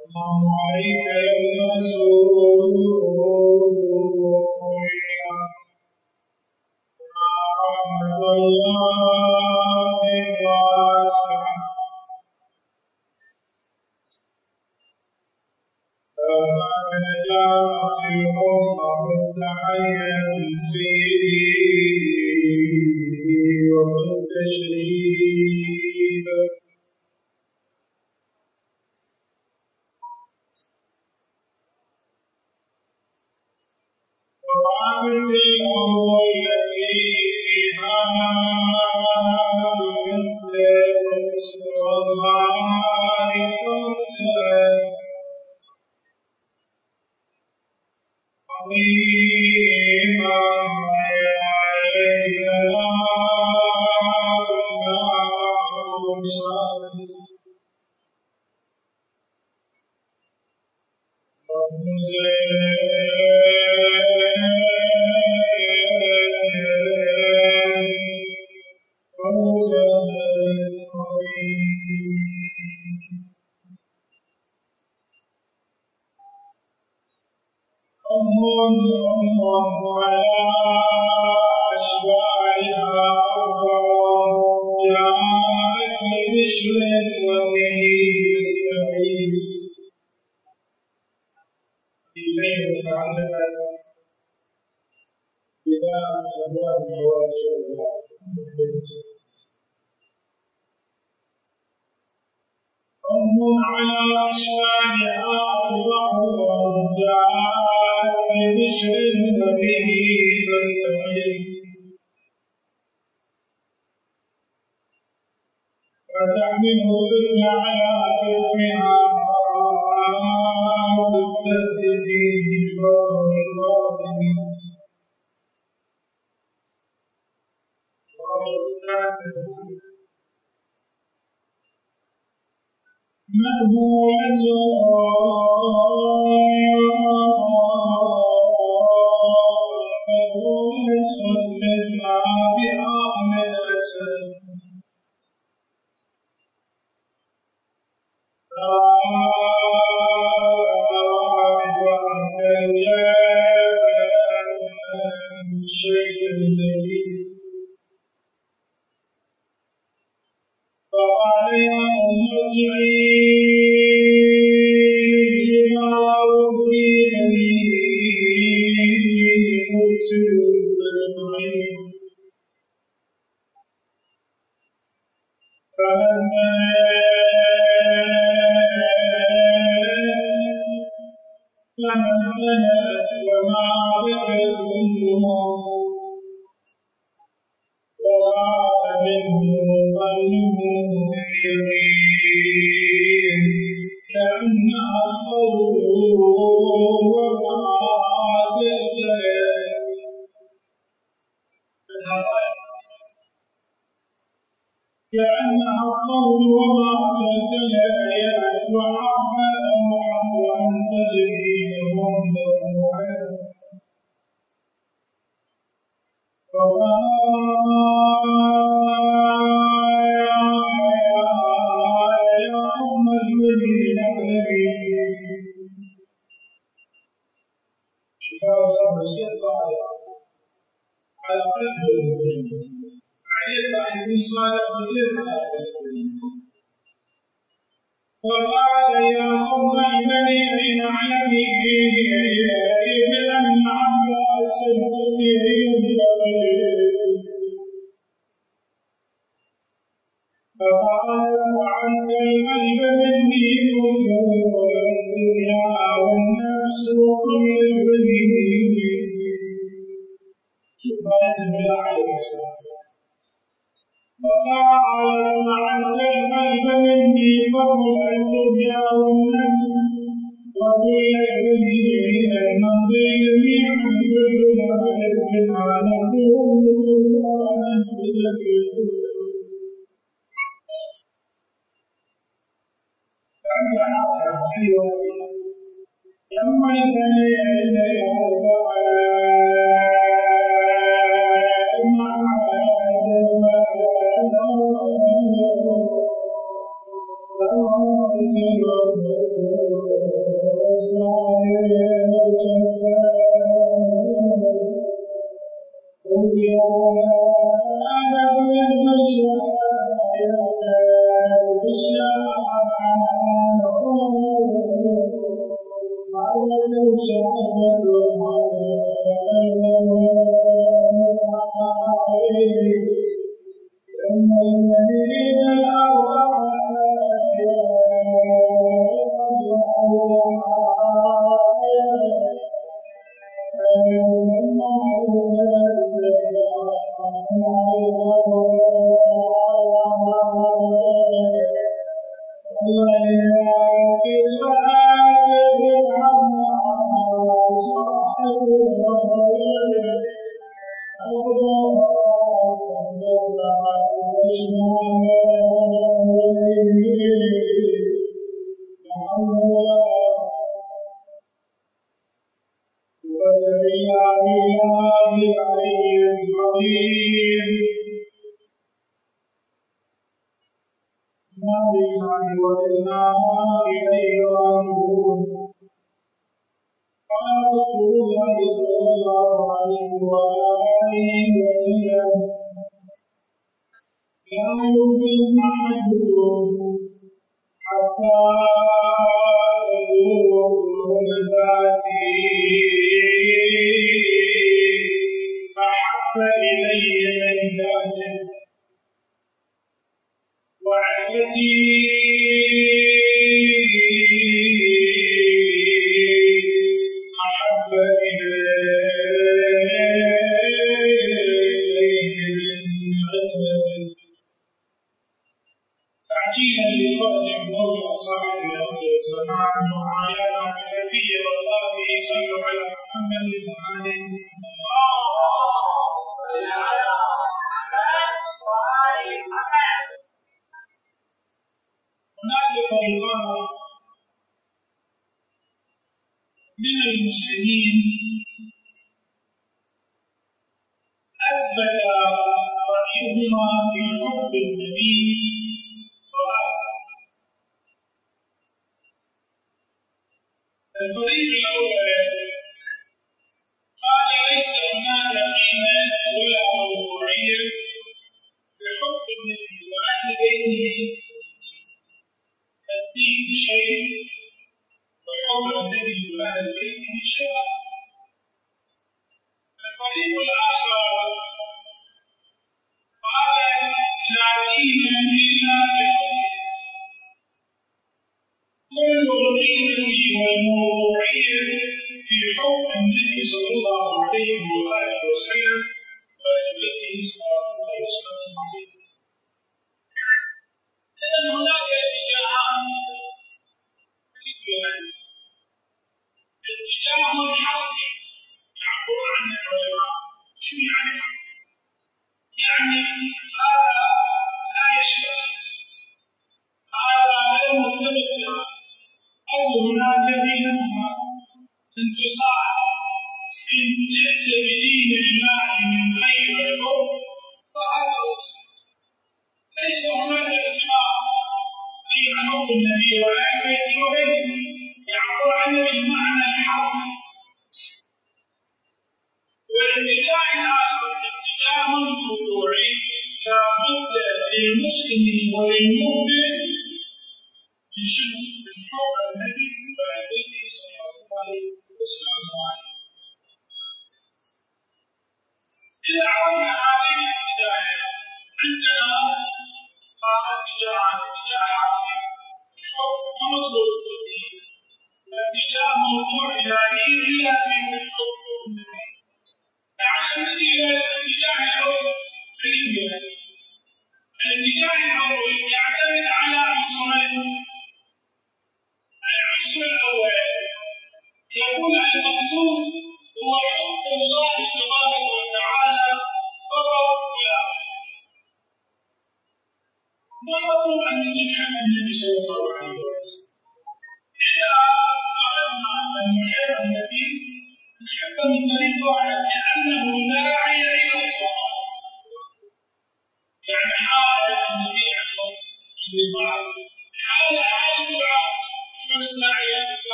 السلام عليك أيها الرسول ورحمة الله وبركاته. فنجاة الأمة والتحية لسيدي والتشريف وقامت الأمر التي فيها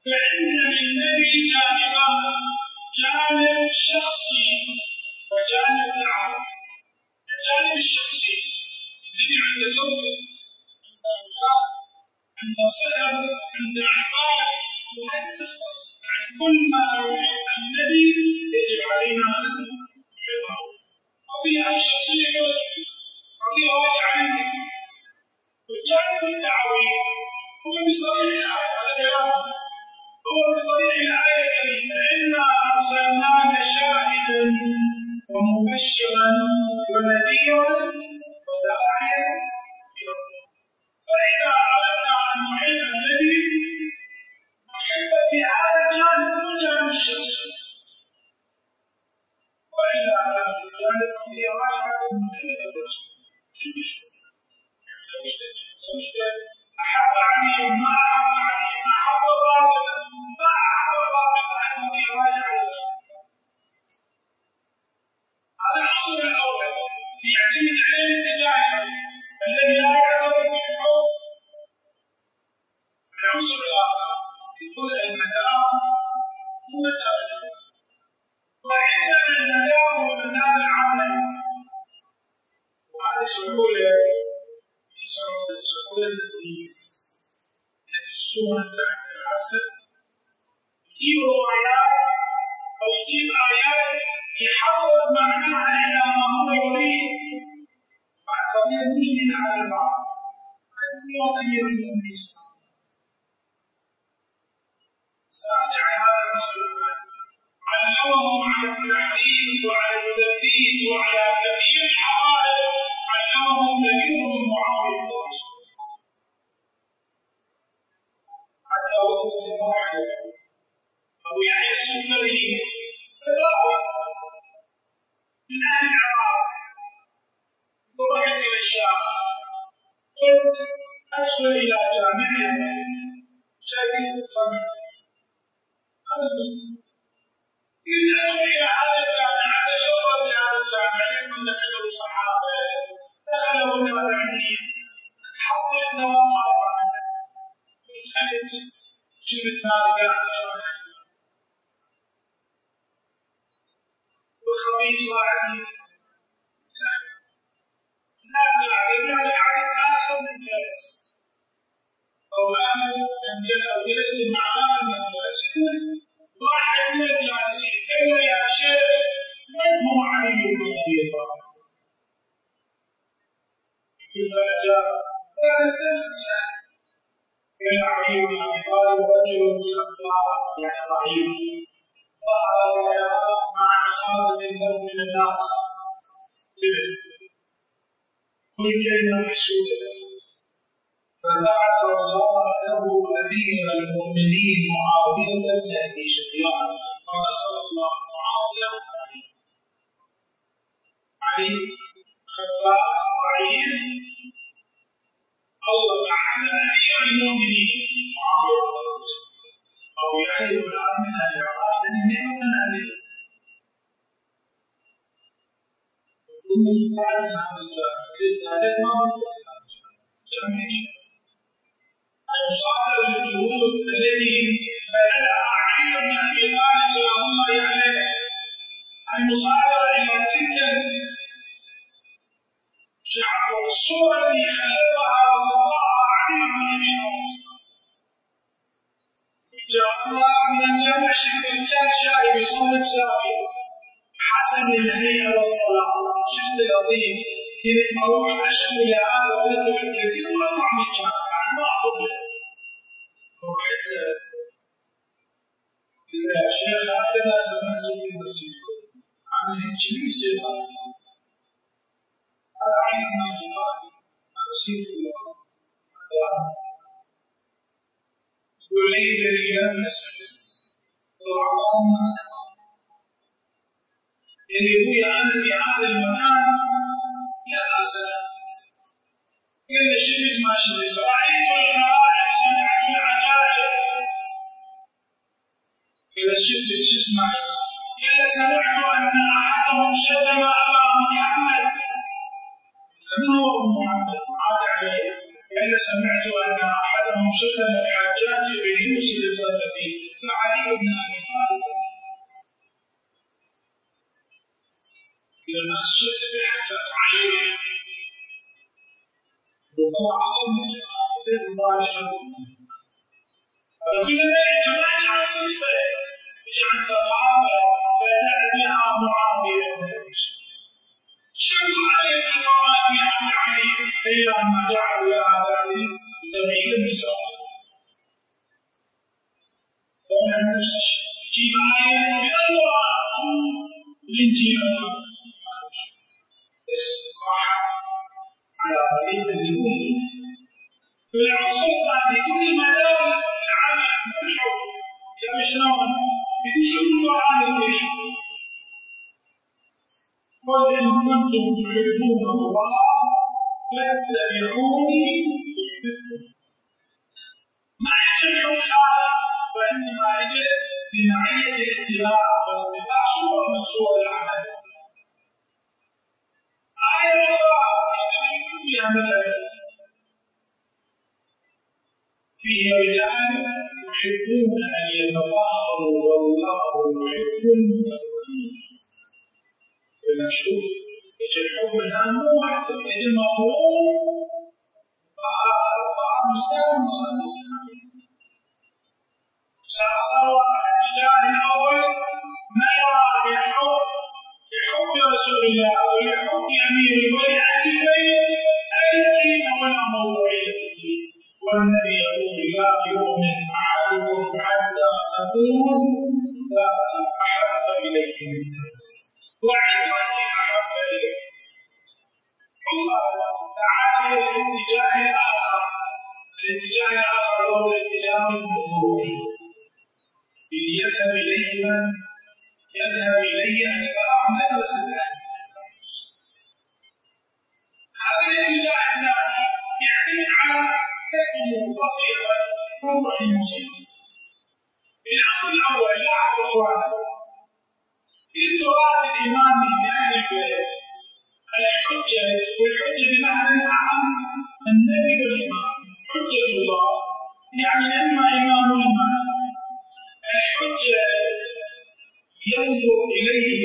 فإن للنبي جانبان، جانب شخصي وجانب دعوي. الجانب الشخصي الذي عند زوجه، عند أولاد، عند صهر، عند أعمال، مهندس، يعني كل ما النبي يجب علينا أن نحفظه. قضية شخصية قضية واجعة عندي. والجانب الدعوي هو بصريح الآية، هذا كلام هو بصريح الآية الكريمة: إنا أرسلناك شاهدا ومبشرا ونذيرا وداعيا إلى الله. فإذا أردنا أن نحب النبي نحب في هذا الجانب والجانب الشخصي، وإلا على الجانب الذي راجع نحب الرسول. زوجته أحب علي ما أحب علي، ما أحب باطلا ما أحب باطلا أنك راجع الرسول. هذا العنصر الأول يعتمد عليه الاتجاه الذي لا يعتبر بالحب. العنصر الآخر يقول المدار هو مدار، وإنما المدار هو مدار العمل. وهذه سهولة التدليس، يدسون تحت العسل، يجيب روايات أو يجيب آيات يحرف معناها إلى ما هو يريد، مع قضية مجملة على البعض. هذه قضية المؤمنين. سأرجع لهذا المسؤول: علمهم على التحريف وعلى التدليس وعلى تغيير الحقائق، علمهم نبيهم معاوية بن أبي سفيان، حتى وصلت المرحلة أبو يحيى السكري فتاوى من أهل العراق، ورحت إلى الشام، قلت أدخل إلى جامعة شديد القمع، إذ أدخل إلى هذا الجامعة تشرف لهذا الجامعة، يكون دخله صحابة، دخله تابعين، تحصل الدوامات عنه. دخلت جبت ناس قاعد شوية والخطيب صاعدني، الناس قاعدين آخر من جلس أو جلست مع آخر من جلس. واحد من الجالسين قال له: يا شيخ، من هو علي بن أبي طالب؟ فأجاب: لا نستفسر. قال: علي بن أبي طالب رجل خفاف، يعني ضعيف، ظهر الكلام مع عصابة له من الناس، كل كلمة محسوبة. فبعث الله له أمير المؤمنين معاوية بن أبي سفيان، ونصر الله معاوية عليه. علي خفاف ضعيف، الله بعث أمير المؤمنين معاوية بن أبي سفيان، أو يحيى بن عمرو بن العراق بن من عليه. ومن بعد هذا الجامع هذا ما المصادرة للجهود التي بذلها علي بن أبي طالب سلام الله عليه، المصادرة إلى تلك الصورة التي خلقها وصدرها علي بن أبي طالب. جاء من الجامع شكل شاعر يصنف سابق حسن الهيئة والصلاة، شفت لطيف إذا أروح أشكو إلى هذا وأدخل الكثير وأطلع من الجامع ما أقول له. ورحت له قلت له: يا شيخ، هكذا سمعت في المسجد عن الجليس هذا علي بن أبي طالب، هذا سيف الله، يقول: ليس لي لا أسأل اللهم اللي يقول أنا في هذا المكان لا أسأل. قال لي: شفت ما شفت، رأيت الغرائب، سمعت العجائب. إذا شفت شو سمعت؟ إلا سمعت أن أحدهم شتم أبا محمد. من هو محمد؟ عاد عليه. إلا سمعت أن أحدهم بعثهم سلم الحجاج بن يوسف الثقفي فعلي بن ابي طالب الى الناس شد بالحجاج علي وطلع عليهم كلما اجتمعت على الصفه جعل ثقافه فدعا بها معاويه بن ابي شكوا عليه في القرآن عن علي إلى ما جعلوا لها ذلك تبعيد النساء. فمن نفس الشيء يجيب آية من القرآن الإنجيل استقاحة على طريق الكل في العصر بكل مدار العمل والحب يمشون بكل القرآن الكريم. قل إن كنتم تحبون الله فاتبعوني يحببكم. ما يجب الحب هذا وإنما يجب بمعية الاتباع والاتباع صورة من صور العمل. آية أخرى يجتمعون بها مثلا فيه رجال يحبون أن يتطهروا والله يحب المتطهرين. المشوف يجي الحب منها مو واحد يجي مطلوب طهارة مسلم مصدق سأصور الاتجاه الأول ما يرى بحب رسول الله ولحب أميره ولأهل البيت أي الدين والأموية في الدين والنبي يقول لا يؤمن أحدكم حتى تكون ذاتي أحب إليه من نفسه وعزتي أحب إليه. تعالى الاتجاه الآخر هو الاتجاه النبوي يذهب إليه من يذهب إليه أتباع مدرسة الأهل. هذا الاتجاه الثاني يعتمد على كلمة بسيطة موضوع الموسيقى. الأمر الأول لاحظوا إخوانا في التراث الإمامي لأهل البيت الحجة والحجة بمعنى العام النبي والإمام حجة الله يعني إما إمام الإمام. الحجة ينظر إليه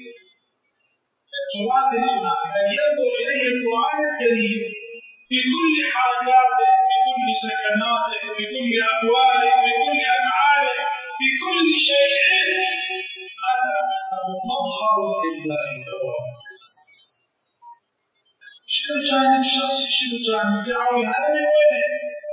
التراث الإمامي ينظر إليه القرآن الكريم بكل حركاته بكل سكناته بكل أقواله بكل أفعاله بكل شيء هذا مظهر لله تبارك. شنو الجانب الشخصي شنو الجانب الدعوي هذا من وين؟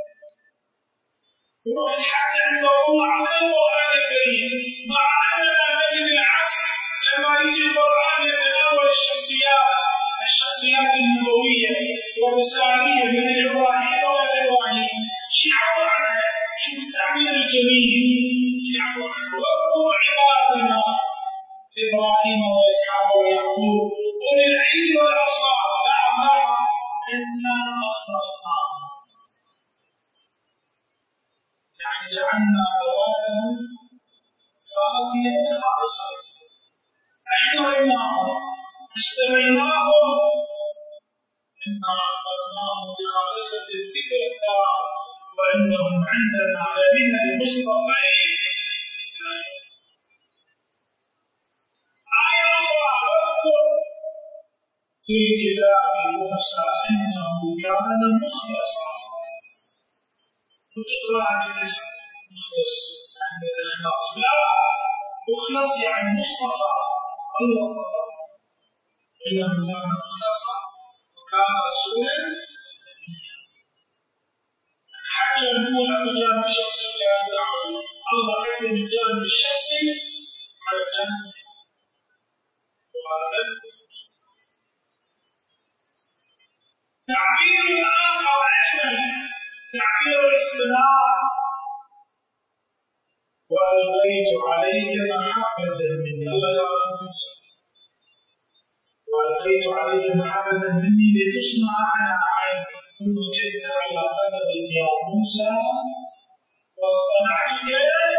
روح حتى عند الله على القرآن الكريم مع أننا نجد العكس لما يجي القرآن يتناول الشخصيات النبوية والرسالية من إبراهيم وإلى إبراهيم شيء يعبر عنها شوف التعبير الجميل شيء يعبر عنها واذكر عبادنا إبراهيم وإسحاق ويعقوب أولي الأيدي والأبصار نعم إنا أخلصناهم يعني جعلنا أولادهم صافية خالصة أحييناهم اجتبيناهم إنا أخلصناهم بخالصة الذكر الدار وإنهم عندنا لمن المصطفين. آية أخرى واذكر في كتاب موسى إنه كان مخلصا. وتقرأ عن الاسم مخلص عند الإخلاص لا مخلص يعني مصطفى الله اصطفى إنه كان مخلصا وكان رسولا حتى نقول عن الجانب الشخصي كان دعوي الله حكم الجانب الشخصي على الجانب وهذا تعبير آخر أجمل تعبير الاصطناع وألقيت عليك محبة مني وألقيت عليك محبة مني لتصنع على عيني ثم جئت على قدر يا موسى واصطنعتك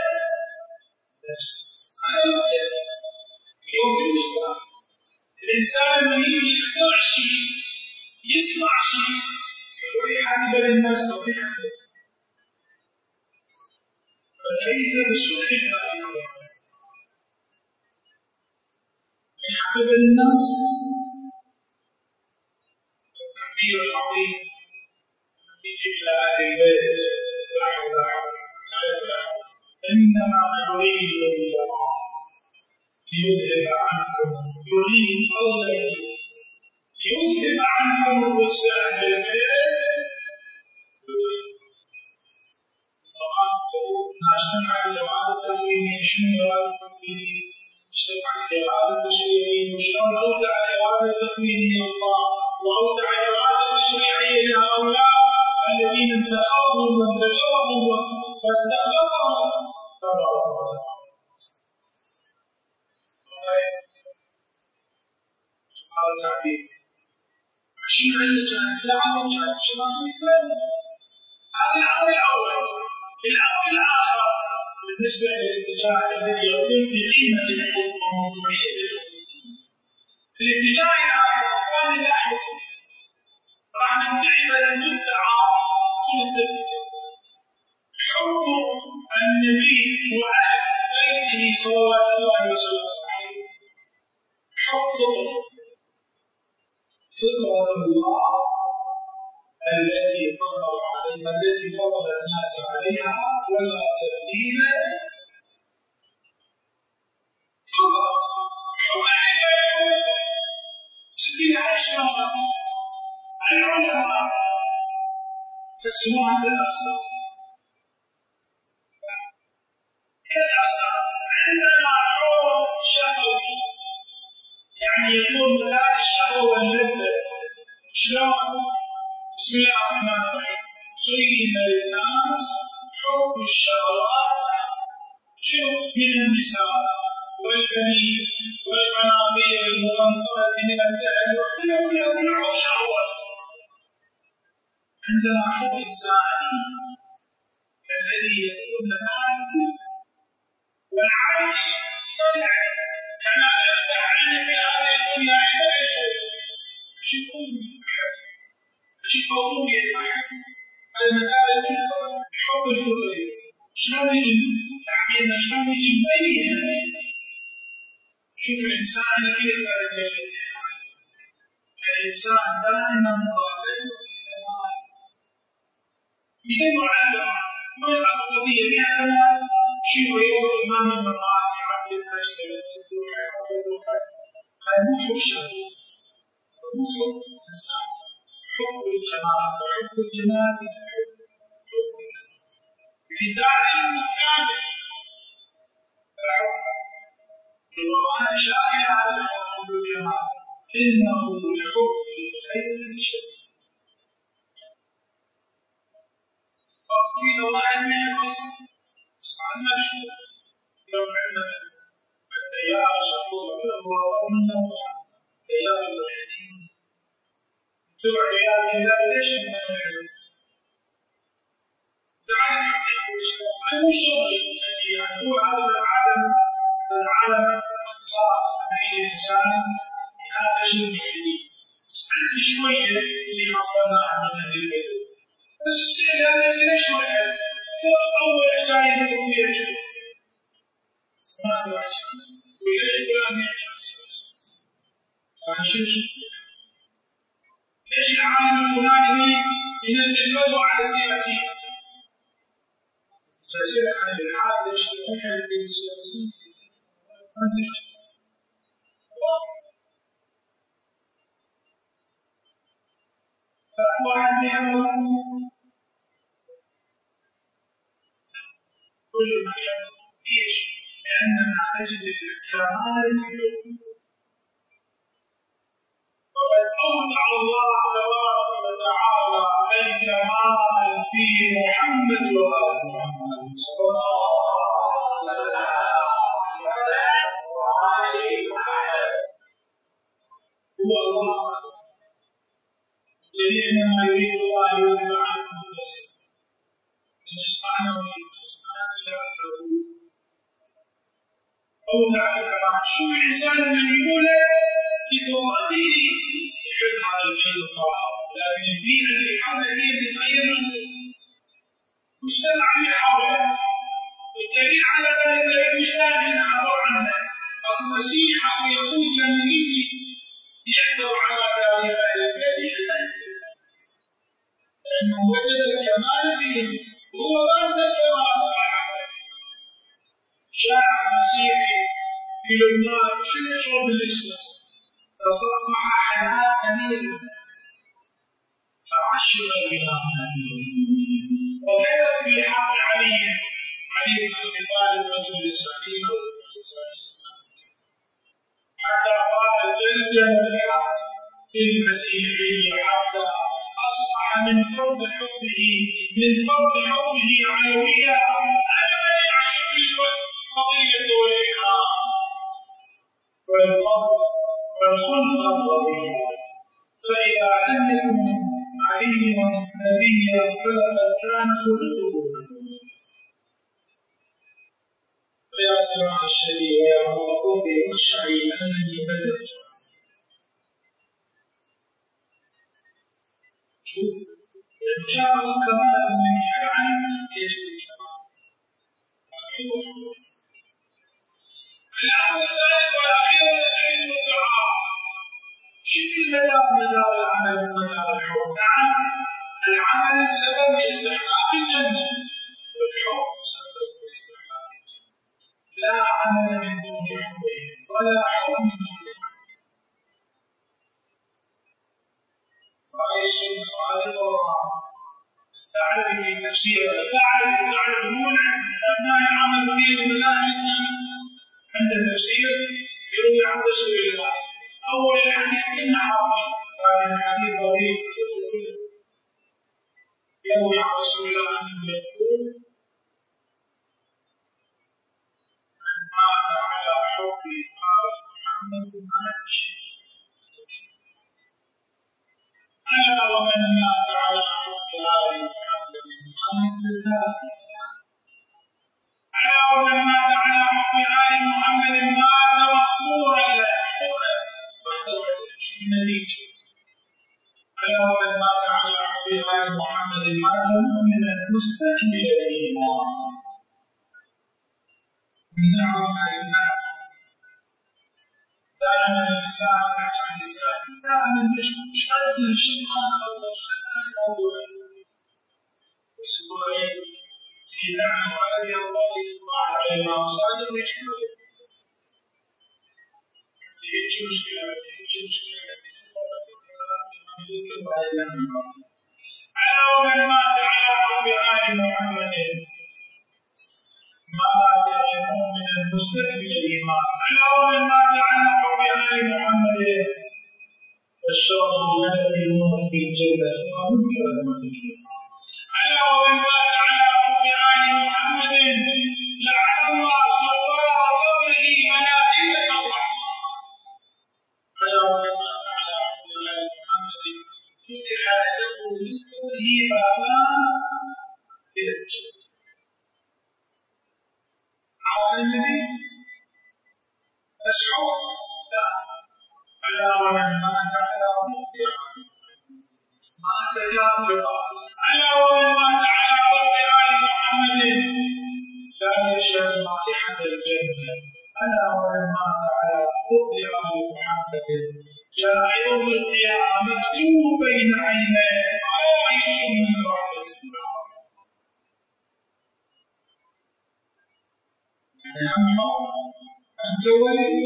نفسي. أنا قلت اليوم بالنسبة الإنسان لما يجي يخترع شيء يصنع شيء يقول يحبب للناس طبيعته فكيف بسوء الآخرة؟ يحبب الناس التعبير العظيم يجي إلى أهل البيت إنما يريد الله ليذهب عنكم يريد الله ليذهب عنكم الرجس أهل البيت اجتمعت الجماعات التكوينية شنو الإرادة التكوينية؟ اجتمعت الإرادة التشريعية وشلون أودع الإرادة التكوينية الله وأودع الإرادة التشريعية لهؤلاء الذين انتخبهم وانتجرهم واستخلصهم تبارك وتعالى. هذا التعبير. شنو الجانب؟ العمل الجانب الشمالي هذا الأمر الأول. الأمر الآخر بالنسبة للاتجاه الذي يقوم بقيمة الحكم وموضوعية الحكم. الاتجاه الآخر أخواني الأحبة راح ندعي فلن تدعى كل ثبت حب النبي وأهل بيته صلوات الله وسلامه عليه حب فطرة الله التي فضل الناس عليها ولا تبديل فطرة حب أهل البيت تبديل الشرع العلماء قسموها كالأقسام عندنا حب شهوي يعني يكون مكان الشهوة واللذة شلون؟ بسم الله الرحمن الرحيم زين للناس حب الشهوات شوف من النساء والبنين والقناطير المقنطرة من الذهب كلها شهوة. عندنا حب إنساني الذي يكون لنا والعيش يعني أفتح عيني في هذه الدنيا عند أي شيء أشوف أمي أحب أشوف أبوي أحب المثال الحب الفطري شلون يجي تعبيرنا شلون يجي مبين شوف الإنسان كيف الإنسان دائما ضابط يدور على من القضية بأننا شوف يوقف أمام المرآة يعدل نفسه هذا مو حب شهوي مو حب إنسان حب الجمال وحب الجمال حب لذلك كان القرآن شاهد على حب الجمال إنه لحب الخير شديد. وفي نوعين منهم سمعنا بشوف يوم عندنا التيار الشطور ومنه تيار الوحيدين تبع عيال الله ليش من الحيوت دعنا مو شغل يعني هو هذا العالم اختصاص من أي إنسان هذا شيء جديد سألت شوية اللي حصلناه من أهل البيت بس السؤال هذا ليش واحد فوق أول حكاية يقول ليش سمعت واحد وليش فلان يحكي فهشوش ليش العالم الفلاني ينزل فتوى على السياسيين تأثير عن الحال ليش يحكي بالسياسيين واحد منهم كل ما يحب ليش؟ لأننا نجد الكمال في الحكم وقد أودع الله تبارك وتعالى الكمال في محمد وآل محمد صلى الله عليه وسلم هو الله الذي إنما يريد الله يذهب عنكم الرجس سبحانه وتعالى أودع الكمال شوف الإنسان من يقوله بفطرته يحب هذا البيت الطاهر لكن البيئة اللي حوله هي تتغير له مجتمع اللي حوله دليل على ذلك الإشكال هنا عبر عنه أبو مسيح أو يقول لما يجي يعثر على ذلك البيت لأنه وجد الكمال فيه هو بعد الكمال شاعر مسيحي في لبنان شنو شرب الإسلام تصفح حياة أمير فعشر بها وكتب في حق علي بن أبي طالب رجل الإسلامي حتى قال جلجل الحق في المسيحية حتى أصبح من فضل حبه علوية أنا من يعشق الفضيلة والإكرام والفضل والخلق الرضيع فإذا لم يكن عليا نبيا فلقد كان خلقه فيا سماع الشريع يا رب اخشعي أنني بدرت شوف شعر كمال من يعني يجب الكمال الأمر الثالث والأخير نستعين بالدعاء شوف مدار العمل ومدار الحب نعم العمل سبب استحقاق الجنة والحب سبب استحقاق الجنة لا عمل من دون حبه ولا حب من دون قال الشيخ على القرآن الثعلبي في تفسيره الثعلبيون أبناء العمل في المدارس عند التفسير يروي عن رسول الله أول الحديث إن حرمي لكن الحديث ضعيف يروي عن رسول الله أنه يقول من مات على حب قال محمد مات شيء ألا ومن مات على حب آل محمد مات ذاهب ألا ومن مات على حب آل محمد مات مغفورا له النتيجة ألا ومن مات على حب آل محمد مات مؤمنا مستكمل الإيمان نعرف الإيمان دائما الإنسان يحتاج الإنسان دائما مش قادر الشيطان أو أسبوعين في نعم وأبي الله على الإمام صادق ويشكره هيك مشكلة ألا ومن مات على حب آل محمد مات مؤمنا مستكمل الإيمان ألا ومن مات على حب آل محمد فالشرط الذي يموت في الجنة ومنكر الملكين ألا ومن مات على حب آل محمد جعل الله سوار قبره ملائكة الرحمن ألا ومن مات على حب آل محمد فتح له من كله بابان إلى الجنة عرف النبي أشعر لا ألا ومن مات على حب مات كافرا ألا ومن مات على حب آل محمد لا يشهد رائحة الجنة ألا ومن مات على حب آل محمد جاء يوم القيامة مكتوب بين عينيه عائش من رحمة الله يعني أنت ولي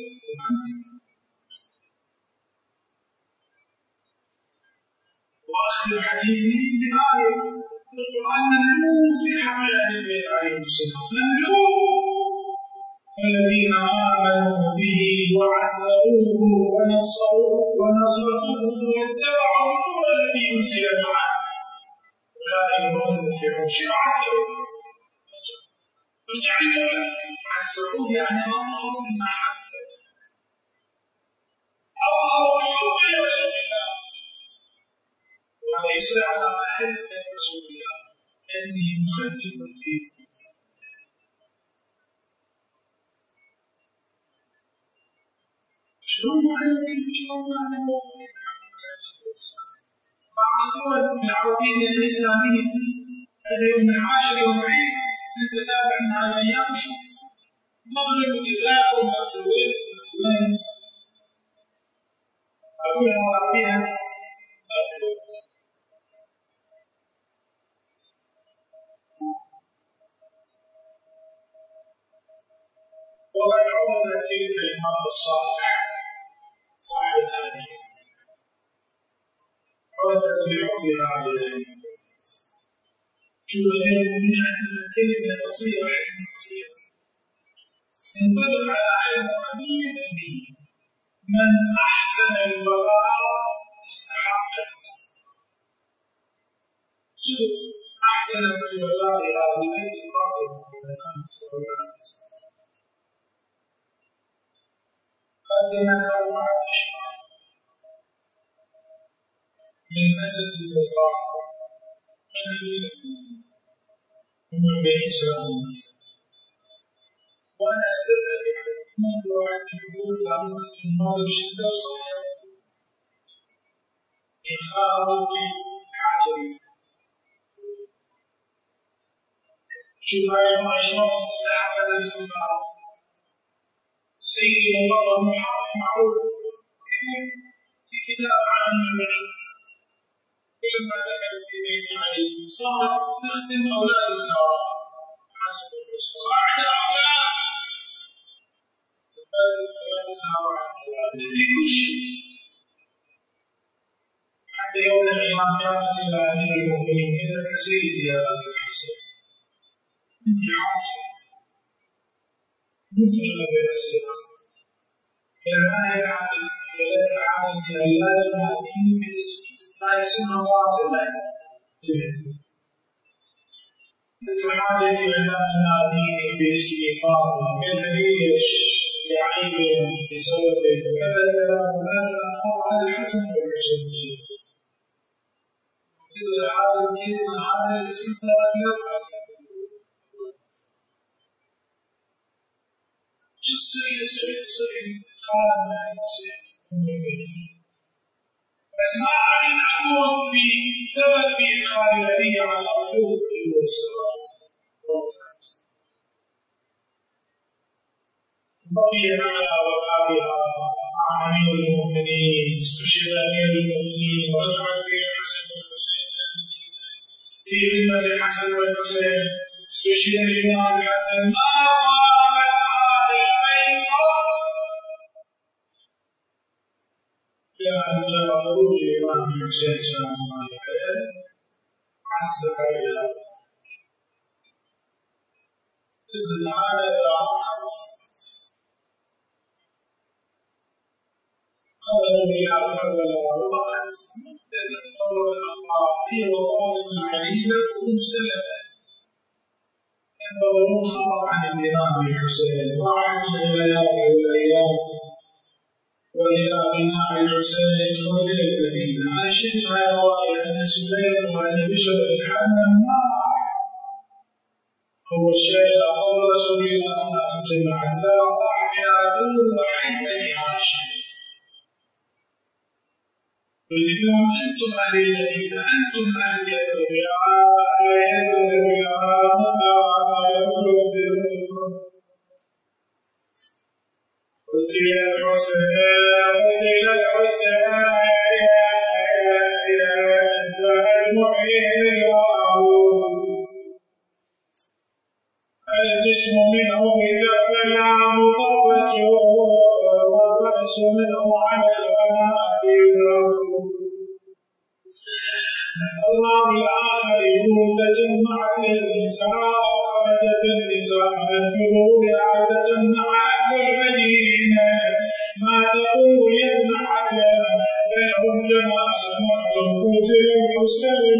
وأختم حديثي بآية القرآن مملوء في حق أهل البيت عليهم السلام مملوء الذين آمنوا به وعزروه ونصروه واتبعوا النور الذي أنزل معه أولئك هم المفلحون شنو عزروه؟ ارجع لي عزروه يعني أظهروا المحبة أظهروا الحب لرسول الله وليس على أحد من رسول الله إني مخلف فيكم شلون بعض الدول العربية الإسلامية هذا يوم العاشر يوم العيد نتتابع مع الأيام ونشوف مغرب النساء والمغربين أقولها وأعطيها وقد عرضت تلك المرأة الصالحة صاحبة هذه عرفت بحبها عليه شوف غير المؤمنين عندنا كلمة قصيرة حكمة قصيرة انطبق على علم ربيع به من أحسن الوفاء استحق شوف أحسن في الوفاء هذا البيت قادم قدمت 4 أشهر من أسد الوفاء من أمير هم البيت سلام وأنا أستدعي منذ أن يقول ضرورة المال بشدة وصغيرة إنخاء حاجري شوف هاي المعشرة مستحبة الاستغفار سيد الله محمد معروف في كتاب عن المؤمنين لما دخل في بيت علي صارت تخدم أولاد الزهراء حسب الرسول صاعد الأولاد أولاد الزهراء في كل شيء حتى يوم القيامة كانت إلى أمير المؤمنين إذا تزيد يا أبي الحسين عندي حاجة ممكن أبي الأسئلة لما هي عادة إلى عادة لا تناديني باسمي لا يسمى فاطمة مثل حاجتي أن تناديني باسمي فاطمة قلت ليش لعيب بسبب كذا فلان أخاف على الحسن والحسين كذا هذا الكلمة هذا الاسم تغير السيد قال ما يصير بس ما أريد أكون في سبب في إدخال الهدية على الحدود بقيت على وفائها مع أمير المؤمنين استشهد أمير المؤمنين ورجع به الحسن والحسين في خدمة الحسن والحسين استشهد الإمام الحسن ما قامت هذه البيعة إلى أن جاء خروج الإمام الحسين سلام الله عليه عسى عليها إذن هذا إراقة خرجوا إلى كربلاء وقد تتطور الأخبار هي وقائم العليلة ومسلمة ينظرون خبر عن الإمام الحسين وعهد الليالي والأيام وإلى بناء الحسين وإلى المدينة أنا شفت هاي الرواية أن سليم وأن بشر الحمام ما هو الشيء أقول رسول الله أن تجمع لا ضاع من عدو وحيد بني هاشم واليوم أنتم أهل المدينة أنتم أهل يثرب يا أهل يثرب يا قتل الحسين فالمحيي الله الجسم منه إذا بلى مضبته والرأس منه على القناة الله الآخر يقول تجمعت النساء خرجت النساء اذكروا بها تجمع أهل المدينة ما تقول يا ابن حجر بل هم لما سمعتم قتل الحسين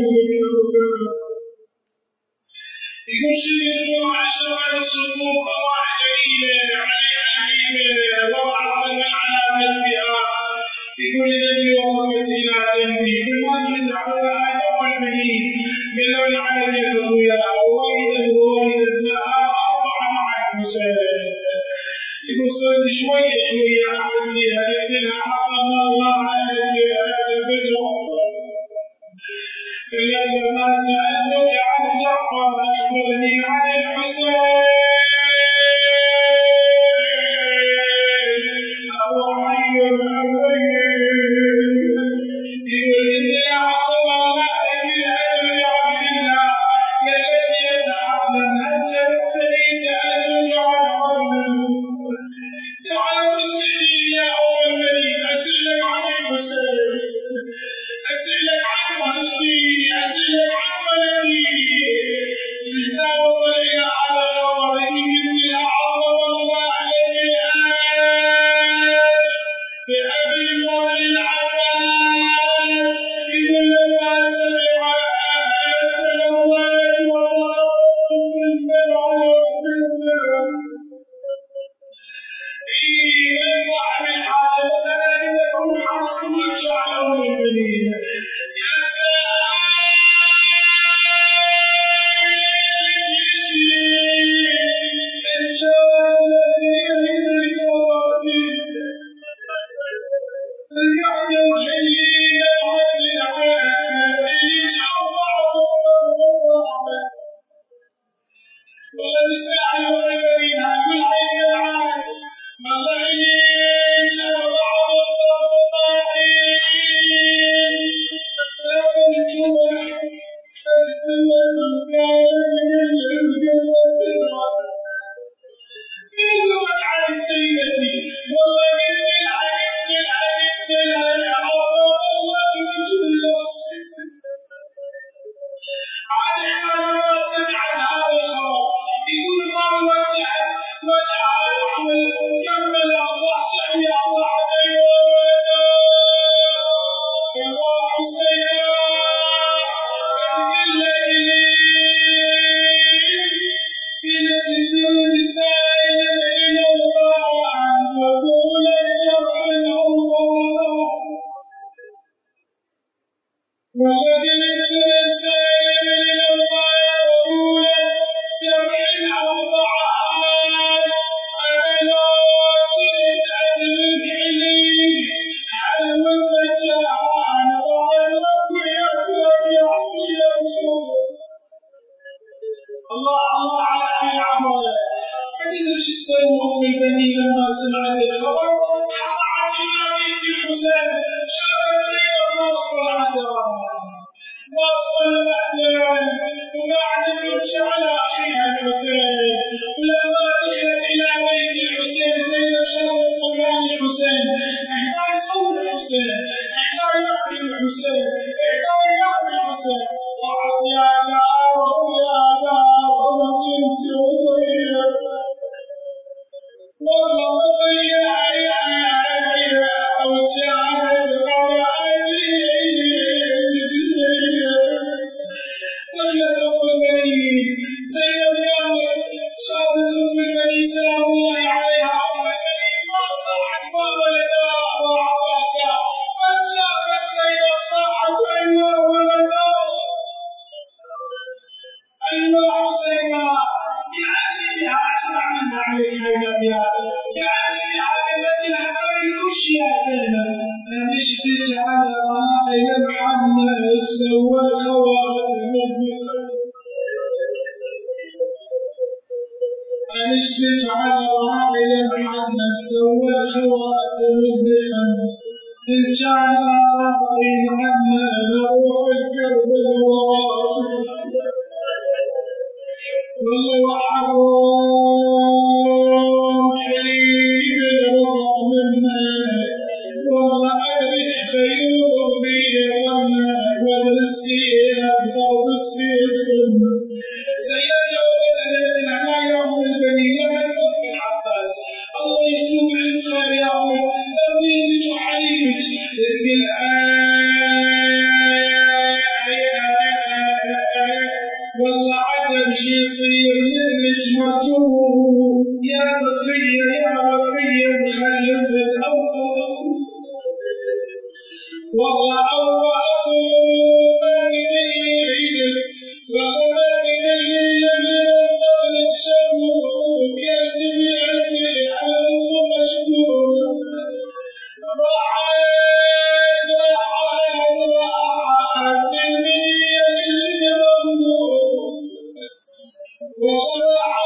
يقول شيخ عشرة الصفوف أواع جليلة عليها هيبة وضع من علامتها يقول جدي وقفتي لا جنبي بالوالد على أول مني بلون على جنبها وإذا الوالد لها 4 مع الحسين يقول صرت شوية أحسيها قلت لها حرم الله عليك أتبدو لما سألتك عن جعفر أخبرني عن الحسين وَأَحَدٌ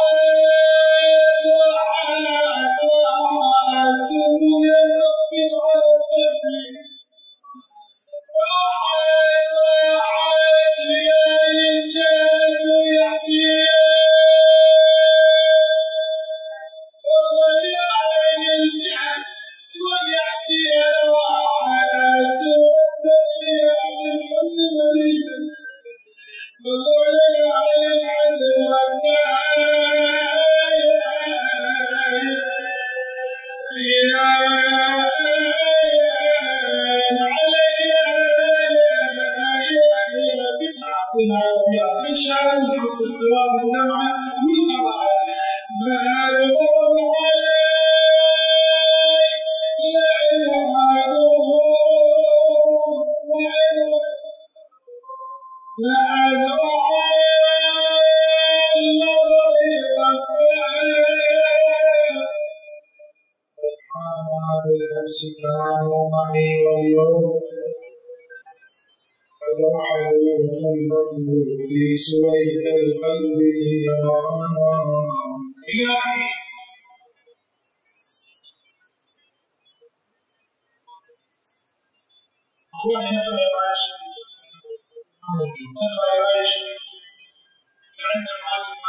كانوا معي واليوم قد رحلوا قلبه في سويد القلب إلهي أخواني أنا يعيش عندنا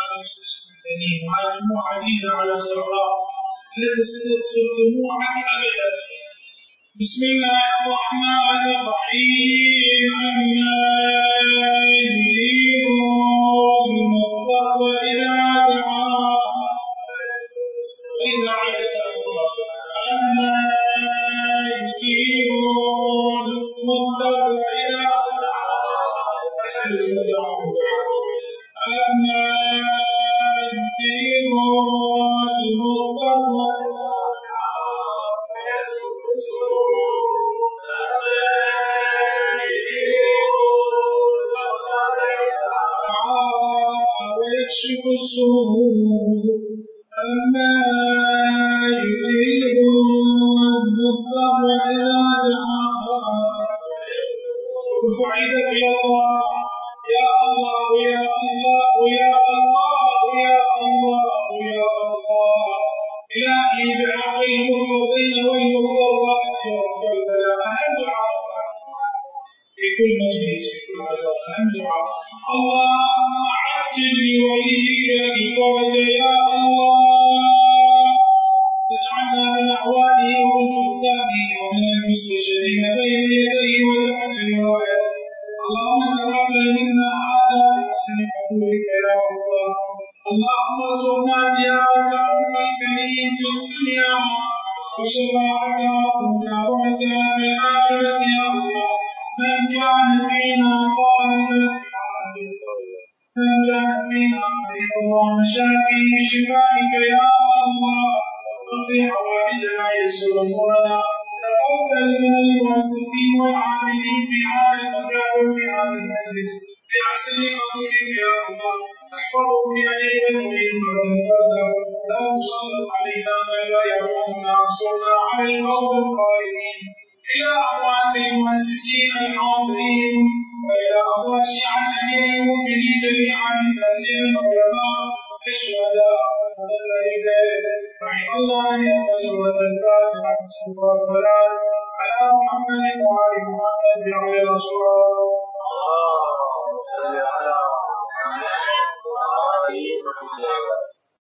دموع عزيزة على الزهراء لا تستسقط دموعك أبدا. بسم الله الرحمن الرحيم. أما يجيب المضطر إذا دعاه وإذا عجز الله. أما يجيب المضطر إذا دعاه أما يجيب المضطر ويكشف السوء. أما يجيب المضطر إذا دعاه. ارفع يدك يا الله يا الله يا الله يا الله يا الله يا الله. إلهي بعقل المفوضين والمضطرات ورب البلاء. أهم دعاء في كل مجلس في كل مساء. أهم دعاء اللهم عجل لوليك الفرج يا الله. اجعلنا من أعوانه ومن خدامه ومن المستشرين بين يديه وتحت روايته. اللهم تقبل منا هذا بحسن قبولك يا الله. اللهم ارزقنا زيارة أم الكريم في الدنيا وشفاعتها ومجاورتها في الآخرة يا الله. من كان فينا ضالا من كان فينا مريضا ومشاكي بشفائك يا الله. اقضي حوائجنا يسر امورنا. تقبل من المؤسسين والعاملين في هذا المكان وفي هذا المجلس بأحسن قبولك يا الله. احفظهم في أيديهم ومن فضلك. لا تسلط علينا من لا يرحمنا. انصرنا على القوم الظالمين. إلى أموات المؤسسين الحاضرين وإلى أموات شيعة أمير المؤمنين جميعا لا سيما العلماء الشهداء والمجاهدين. رحم الله من سورة الفاتحة والصلاة على محمد وعلى محمد بعلى الأشرار. اللهم صل على محمد وعلى آله وصحبه.